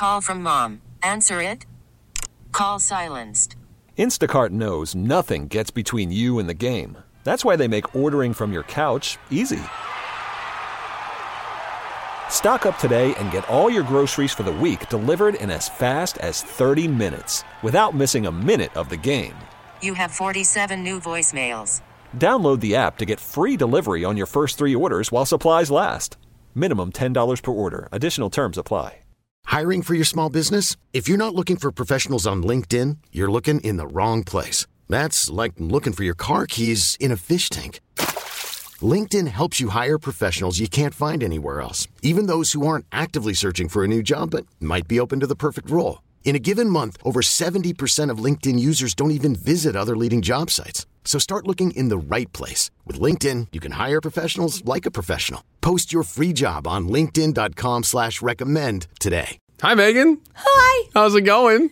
Call from mom. Answer it. Call silenced. Instacart knows nothing gets between you and the game. That's why they make ordering from your couch easy. Stock up today and get all your groceries for the week delivered in as fast as 30 minutes without missing a minute of the game. You have 47 new voicemails. Download the app to get free delivery on your first 3 orders while supplies last. Minimum $10 per order. Additional terms apply. Hiring for your small business? If you're not looking for professionals on LinkedIn, you're looking in the wrong place. That's like looking for your car keys in a fish tank. LinkedIn helps you hire professionals you can't find anywhere else, even those who aren't actively searching for a new job but might be open to the perfect role. In a given month, over 70% of LinkedIn users don't even visit other leading job sites. So start looking in the right place. With LinkedIn, you can hire professionals like a professional. Post your free job on linkedin.com/recommend today. Hi, Megan. Hi. How's it going?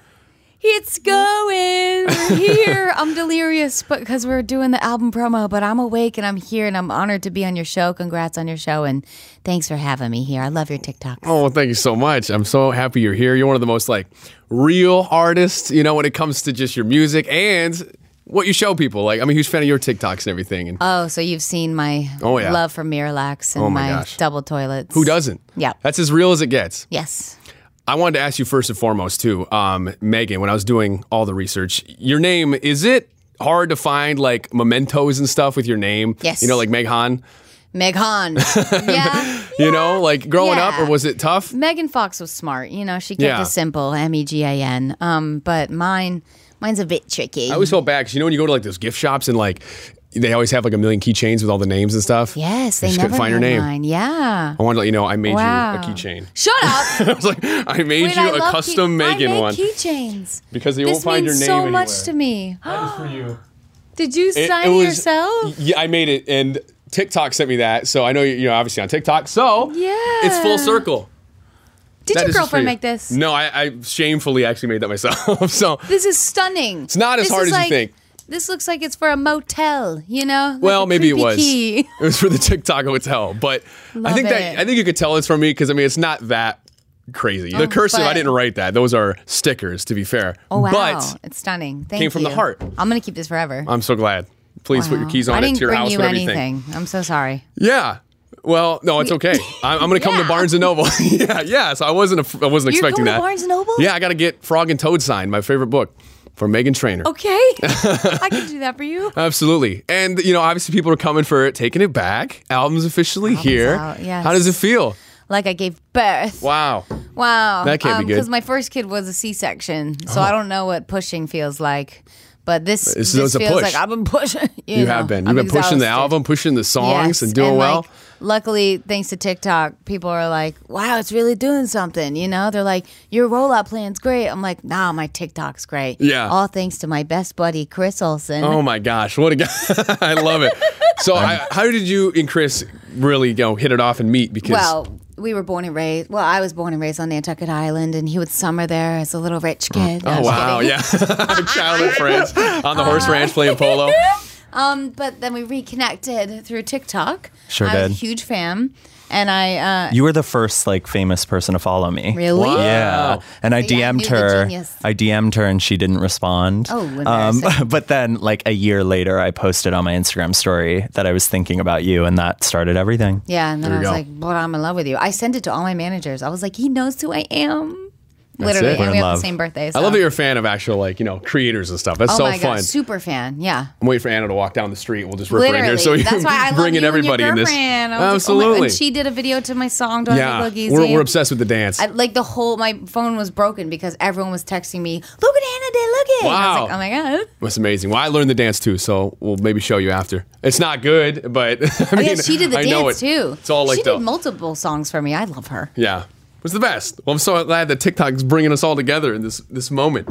It's going. We're here. I'm delirious because we're doing the album promo, but I'm awake and I'm here and I'm honored to be on your show. Congrats on your show and thanks for having me here. I love your TikToks. Oh, well, thank you so much. I'm so happy you're here. You're one of the most real artists, when it comes to just your music and what you show people. I'm a huge fan of your TikToks and everything. And oh, so you've seen my love for Miralax and my double toilets. Who doesn't? Yeah. That's as real as it gets. Yes. I wanted to ask you first and foremost, too, Megan, when I was doing all the research, your name, is it hard to find mementos and stuff with your name? Yes. Like Meghan? Meghan. Yeah. Growing up, or was it tough? Megan Fox was smart. She kept it simple, Megin. But mine's a bit tricky. I always felt bad because when you go to those gift shops and they always have a million keychains with all the names and stuff. Yes, they just never couldn't find your name. Mine. Yeah. I wanted to let you know I made you a keychain. Shut up. I was I made you a custom Megan one. I make keychains. Because they won't find your name so anywhere. much to me. That is for you. Did you sign it yourself? Yeah, I made it, and TikTok sent me that. So I know you're obviously on TikTok. So it's full circle. Did your girlfriend make this? No, I shamefully actually made that myself. So this is stunning. It's not as hard as you think. This looks like it's for a motel, Well, maybe it was. Key. It was for the TikTok hotel, but I think you could tell it's from me because it's not that crazy. The cursive, I didn't write that. Those are stickers, to be fair. Oh wow, but it's stunning. Thank you. Came from the heart. I'm gonna keep this forever. I'm so glad. Please put your keys on it to your house with everything. I didn't bring you anything. I'm so sorry. Yeah. Well, no, it's okay. I'm going to come to Barnes & Noble. yeah. So I wasn't expecting that. You're coming to Barnes & Noble? Yeah, I got to get Frog and Toad signed, my favorite book, for Meghan Trainor. Okay. I can do that for you. Absolutely. And, obviously people are coming for it, Taking It Back. Album's officially here. Out, yes. How does it feel? Like I gave birth. Wow. That can't be good. Because my first kid was a C-section, so I don't know what pushing feels like. But this feels like I've been pushing. You have been. You've been pushing the album, pushing the songs, and doing well. Luckily, thanks to TikTok, people are like, wow, it's really doing something. They're like, your rollout plan's great. I'm like, nah, my TikTok's great. Yeah. All thanks to my best buddy, Chris Olsen. Oh my gosh, what a guy. I love it. So how did you and Chris really hit it off and meet? Because we were born and raised. Well, I was born and raised on Nantucket Island, and he would summer there as a little rich kid. Oh, wow, yeah. Childhood friends on the horse ranch playing polo. But then we reconnected through TikTok. Sure did. I was a huge fan. And you were the first famous person to follow me. Really? Wow. Yeah. And I DM'd her. I DM'd her and she didn't respond. Oh, embarrassing. But then a year later, I posted on my Instagram story that I was thinking about you, and that started everything. Yeah, and then I was like, "But I'm in love with you." I sent it to all my managers. I was like, "He knows who I am." Literally, and we have the same birthday. So. I love that you're a fan of actual creators and stuff. That's so fun. God, super fan. Yeah. I'm waiting for Anna to walk down the street. We'll just rip her in here. So that's why I love bringing you everybody and your in this. Absolutely. And she did a video to my song, Dark Boogies. We're obsessed with the dance. My phone was broken because everyone was texting me, "Look what Anna did, look it." Wow. I was like, oh my God. That's amazing. Well, I learned the dance too, so we'll maybe show you after. It's not good, but she did the dance too. It's all she did multiple songs for me. I love her. Yeah. It's the best. Well, I'm so glad that TikTok's bringing us all together in this moment.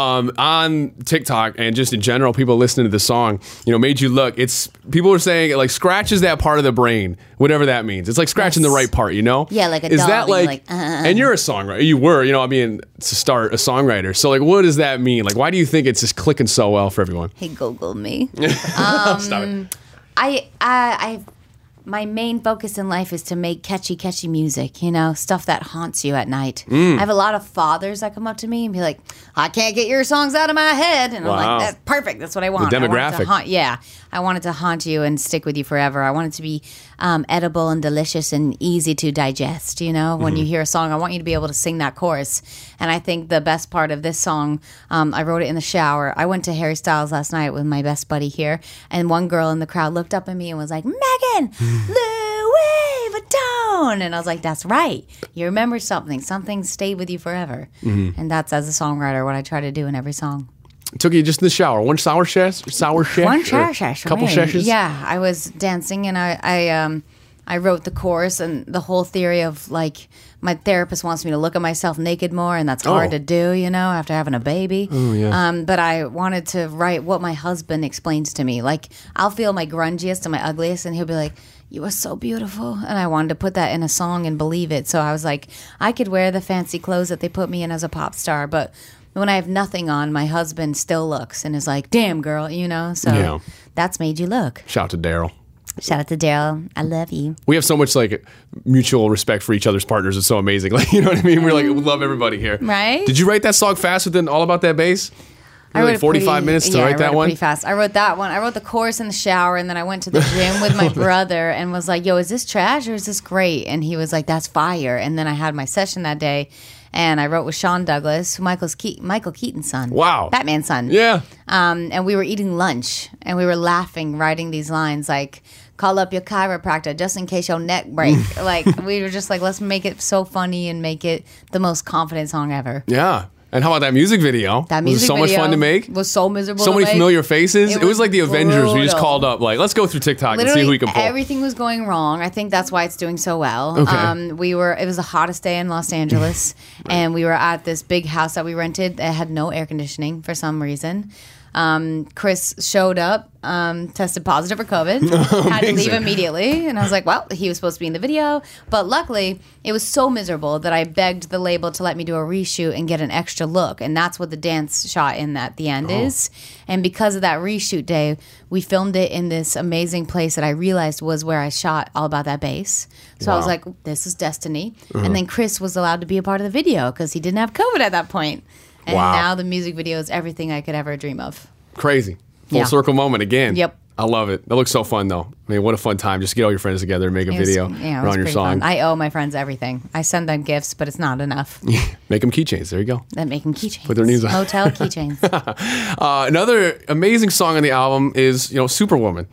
On TikTok and just in general, people listening to the song, Made You Look, people are saying it scratches that part of the brain, whatever that means. It's like scratching the right part, Yeah, like a Is dog. that and you're a songwriter. You were, to start a songwriter. So what does that mean? Why do you think it's just clicking so well for everyone? Hey, Google me. Stop it. I my main focus in life is to make catchy music, stuff that haunts you at night. I have a lot of fathers that come up to me and be like, I can't get your songs out of my head. And I'm Wow. like, that's perfect. That's what I want. The I want it demographic. to haunt, I want it to haunt you and stick with you forever. I want it to be edible and delicious and easy to digest. When you hear a song, I want you to be able to sing that chorus. And I think the best part of this song, I wrote it in the shower. I went to Harry Styles last night with my best buddy here, and one girl in the crowd looked up at me and was like, Megan, Louis Vuitton. And I was like, that's right. You remember something. Something stayed with you forever. And that's, as a songwriter, what I try to do in every song. It took you just in the shower. One sour sesh? One shower session. Couple sessions? Yeah, I was dancing and I wrote the chorus and the whole theory of like my therapist wants me to look at myself naked more, and that's hard to do, after having a baby. Oh, yeah. But I wanted to write what my husband explains to me. Like, I'll feel my grungiest and my ugliest, and he'll be like, you are so beautiful. And I wanted to put that in a song and believe it. So I was like, I could wear the fancy clothes that they put me in as a pop star, but when I have nothing on, my husband still looks and is like, damn, girl, So that's Made You Look. Shout out to Daryl. Shout out to Daryl. I love you. We have so much like mutual respect for each other's partners. It's so amazing. Like, you know what I mean? We're like, we love everybody here. Right? Did you write that song faster than All About That Bass? I wrote like 45 minutes to write that one? Pretty fast. I wrote that one. I wrote the chorus in the shower, and then I went to the gym with my brother and was like, yo, is this trash or is this great? And he was like, that's fire. And then I had my session that day, and I wrote with Sean Douglas, Michael Keaton's son. Wow. Batman's son. Yeah. And we were eating lunch, and we were laughing, writing these lines like, call up your chiropractor just in case your neck break. Like, we were just like, let's make it so funny and make it the most confident song ever. Yeah. And how about that music video? That music was so video much fun to make. was so miserable So to many make. familiar faces. It was like the Avengers. We just brutal. called up, like, let's go through TikTok and see who we can pull. Everything was going wrong. I think that's why it's doing so well. Okay. It was the hottest day in Los Angeles, and we were at this big house that we rented that had no air conditioning for some reason. Chris showed up, tested positive for COVID, had to leave immediately. And I was like, well, he was supposed to be in the video. But luckily, it was so miserable that I begged the label to let me do a reshoot and get an extra look. And that's what the dance shot in at the end is. And because of that reshoot day, we filmed it in this amazing place that I realized was where I shot All About That Bass. So I was like, this is destiny. And then Chris was allowed to be a part of the video because he didn't have COVID at that point. And now the music video is everything I could ever dream of. Crazy. Full Yeah. circle moment again. Yep. I love it. That looks so fun, though. I mean, what a fun time. Just get all your friends together and make a It was- video it was around your pretty song. fun. I owe my friends everything. I send them gifts, but it's not enough. Make them keychains. There you go. That make them keychains. Put their names on. Motel keychains. Another amazing song on the album is, Superwoman.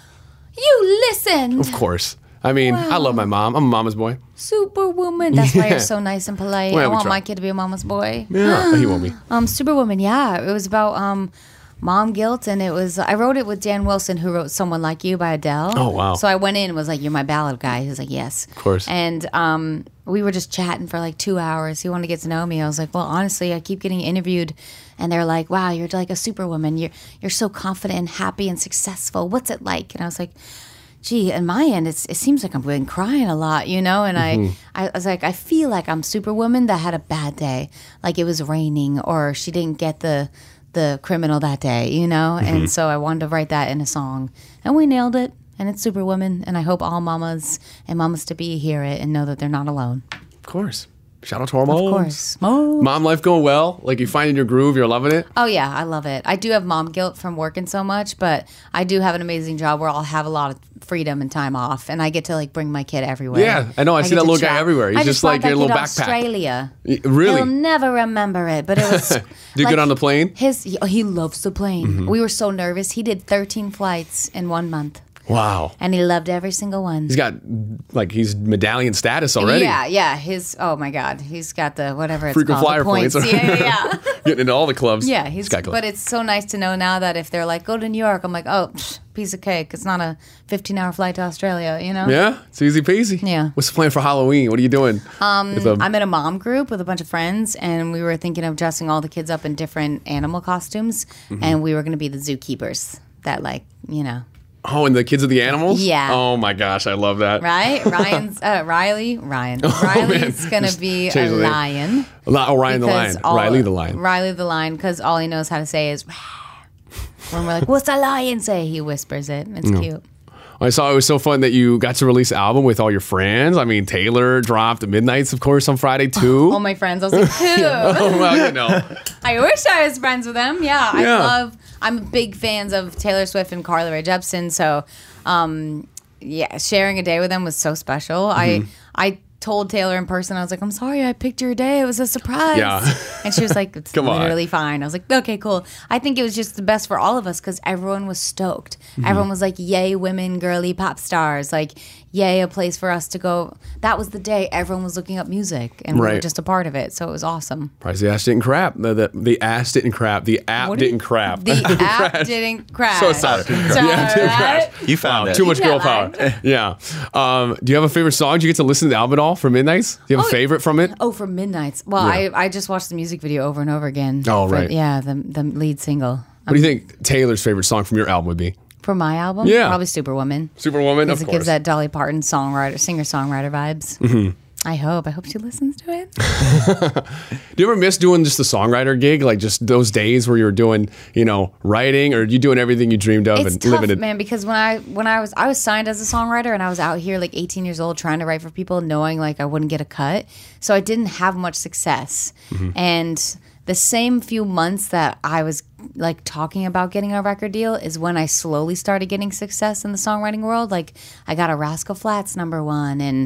You listen. Of course. I mean, I love my mom. I'm a mama's boy. Superwoman. That's why Yeah. you're so nice and polite. Well, I we want try. my kid to be a mama's boy. Yeah. He won't be. Superwoman, yeah. It was about mom guilt, and I wrote it with Dan Wilson, who wrote Someone Like You by Adele. Oh, wow. So I went in and was like, you're my ballad guy. He was like, yes. Of course. And we were just chatting for like 2 hours. He wanted to get to know me. I was like, well, honestly, I keep getting interviewed, and they're like, wow, you're like a superwoman. You're so confident and happy and successful. What's it like? And I was like, gee, in my end, it seems like I'm been crying a lot, And I was like, I feel like I'm Superwoman that had a bad day, like it was raining or she didn't get the criminal that day, And so I wanted to write that in a song, and we nailed it. And it's Superwoman, and I hope all mamas and mamas to be hear it and know that they're not alone. Of course. Shout out to our moms. Of course. Mom. Mom life going well? Like you finding your groove? You're loving it? Oh, yeah, I love it. I do have mom guilt from working so much, but I do have an amazing job where I'll have a lot of freedom and time off, and I get to like bring my kid everywhere. Yeah, I know. I see get that to little guy chat. everywhere. He's I just brought like that your little kid to backpack. Australia. Really? He'll never remember it, but it was. Do you get on the plane? He loves the plane. We were so nervous. He did 13 flights in 1 month. Wow. And he loved every single one. He's got, he's medallion status already. Yeah. Oh my God. He's got the whatever it's Frequent called. flyer the points. points. Yeah. Getting into all the clubs. Yeah, but it's so nice to know now that if they're like, go to New York, I'm like, oh, piece of cake. It's not a 15-hour flight to Australia, Yeah, it's easy peasy. Yeah. What's the plan for Halloween? What are you doing? I'm in a mom group with a bunch of friends, and we were thinking of dressing all the kids up in different animal costumes, and we were going to be the zookeepers that Oh, and the kids are the animals? Yeah. Oh my gosh, I love that. Right? Riley's going to be a Change the name. lion. Ryan the lion. Riley the lion. Riley the lion, because all he knows how to say is, when we're like, what's a lion say? He whispers it. It's cute. I saw it was so fun that you got to release an album with all your friends. I mean, Taylor dropped Midnights, of course, on Friday too. All my friends. I was like, who? Oh, well, you know. I wish I was friends with them. Yeah. I'm a big fans of Taylor Swift and Carly Rae Jepsen. So, sharing a day with them was so special. I told Taylor in person, I was like, I'm sorry, I picked your day. It was a surprise. Yeah. And she was like, it's literally fine. I was like, okay, cool. I think it was just the best for all of us because everyone was stoked. Everyone was like, yay, women, girly pop stars. Like, yay, a place for us to go. That was the day everyone was looking up music and we were just a part of it. So it was awesome. Surprised the ass didn't crap. The ass didn't crap. The app didn't crap. The app didn't crash. So sorry. Sorry. Yeah, didn't crash. You found it. Too much girl that power. Yeah. Do you have a favorite song? Do you get to listen to the album at all for Midnights? Do you have a favorite from it? Oh, from Midnights. Well, I just watched the music video over and over again. Oh, right. The lead single. What do you think Taylor's favorite song from your album would be? For my album? Yeah. Probably Superwoman. Superwoman, of Because it course. gives that Dolly Parton singer-songwriter vibes. Mm-hmm. I hope she listens to it. Do you ever miss doing just the songwriter gig? Like just those days where you were doing, writing, or you doing everything you dreamed of It's and tough, living it? man, because when I was signed as a songwriter and I was out here like 18 years old trying to write for people knowing like I wouldn't get a cut. So I didn't have much success. And the same few months that I was like talking about getting a record deal is when I slowly started getting success in the songwriting world. Like I got a Rascal Flatts #1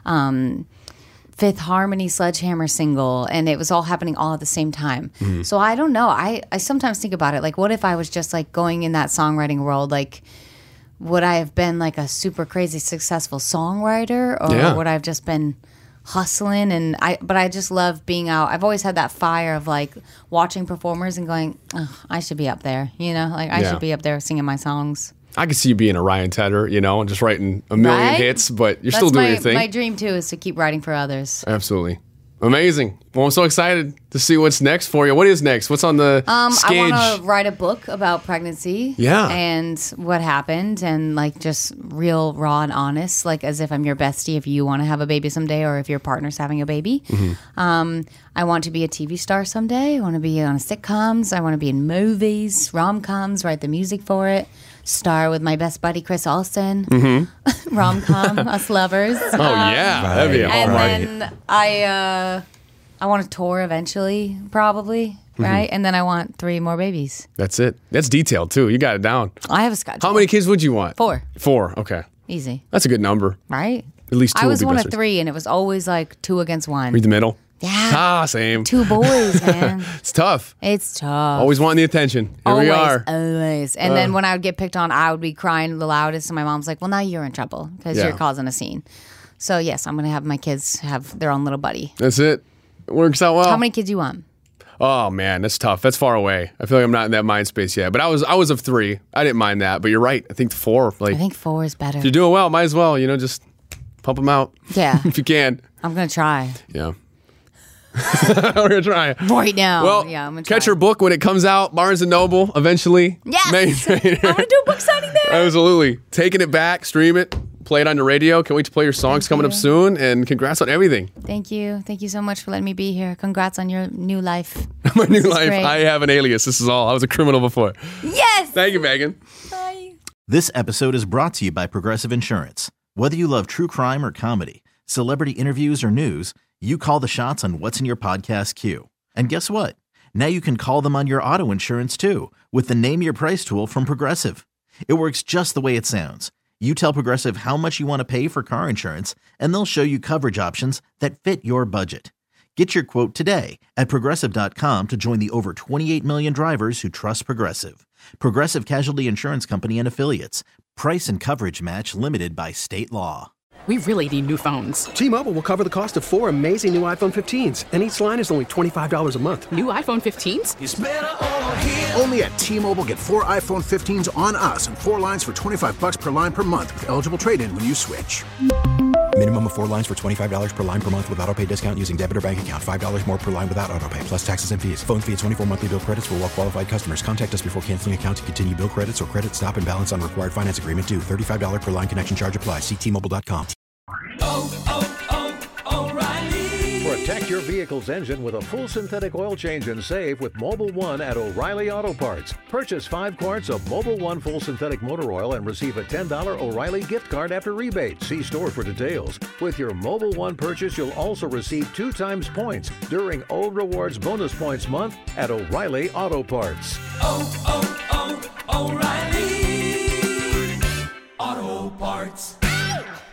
and Fifth Harmony Sledgehammer single, and it was all happening all at the same time. So I don't know. I sometimes think about it. Like, what if I was just like going in that songwriting world? Like, would I have been like a super crazy successful songwriter, or would I have just been hustling? But I just love being out. I've always had that fire of like watching performers and going, oh, I should be up there. Like I should be up there singing my songs. I could see you being a Ryan Tedder, and just writing a million hits, but you're still doing your thing. My dream too is to keep writing for others. Absolutely. Amazing. Well, I'm so excited to see what's next for you. What is next? What's on the sketch? I want to write a book about pregnancy. Yeah. And what happened and like just real raw and honest, like as if I'm your bestie if you want to have a baby someday or if your partner's having a baby. I want to be a TV star someday. I want to be on sitcoms. I want to be in movies, rom-coms, write the music for it. Star with my best buddy Chris Olsen. Rom-com, Us Lovers. Oh, yeah. That'd be a hallmark. And then I want to tour eventually, probably, right? And then I want 3 more babies. That's it. That's detailed, too. You got it down. I have a schedule. How many kids would you want? 4. 4. Okay. Easy. That's a good number. Right? At least 2 I was would be one best. of 3, and it was always like 2 against 1. Read the middle? Yeah. Same. 2 boys, man. It's tough. It's tough. Always wanting the attention. Here we are. Always. And then when I would get picked on, I would be crying the loudest, and my mom's like, well, now you're in trouble because you're causing a scene. So, yes, I'm going to have my kids have their own little buddy. That's it. It works out well. How many kids you want? Oh, man, that's tough. That's far away. I feel like I'm not in that mind space yet. But I was of 3. I didn't mind that. But you're right. I think 4. I think 4 is better. If you're doing well, might as well, just pump them out. Yeah. If you can. I'm going to try. Yeah. We're going to try. Right now. Well, yeah, I'm going to try. catch her book when it comes out. Barnes & Noble, eventually. Yes. I want to do a book signing there. Absolutely. Taking it back, stream it, play it on the radio. Can't wait to play your songs coming up soon. And congrats on everything. Thank you. Thank you so much for letting me be here. Congrats on your new life. My new This is life. great. I have an alias. This is all. I was a criminal before. Yes. Thank you, Megan. Bye. This episode is brought to you by Progressive Insurance. Whether you love true crime or comedy, celebrity interviews or news, you call the shots on what's in your podcast queue. And guess what? Now you can call them on your auto insurance too with the Name Your Price tool from Progressive. It works just the way it sounds. You tell Progressive how much you want to pay for car insurance, and they'll show you coverage options that fit your budget. Get your quote today at Progressive.com to join the over 28 million drivers who trust Progressive. Progressive Casualty Insurance Company and Affiliates. Price and coverage match limited by state law. We really need new phones. T-Mobile will cover the cost of 4 amazing new iPhone 15s, and each line is only $25 a month. New iPhone 15s? It's better over here. Only at T-Mobile, get 4 iPhone 15s on us and 4 lines for $25 per line per month with eligible trade-in when you switch. Minimum of 4 lines for $25 per line per month with autopay discount using debit or bank account. $5 more per line without autopay, plus taxes and fees. Phone fee at 24 monthly bill credits for well-qualified customers. Contact us before canceling account to continue bill credits or credit stop and balance on required finance agreement due. $35 per line connection charge applies. See T-Mobile.com. O'Reilly. For a Protect your vehicle's engine with a full synthetic oil change and save with Mobil 1 at O'Reilly Auto Parts. Purchase 5 quarts of Mobil 1 full synthetic motor oil and receive a $10 O'Reilly gift card after rebate. See store for details. With your Mobil 1 purchase, you'll also receive 2 times points during O Rewards Bonus Points Month at O'Reilly Auto Parts. O'Reilly Auto Parts.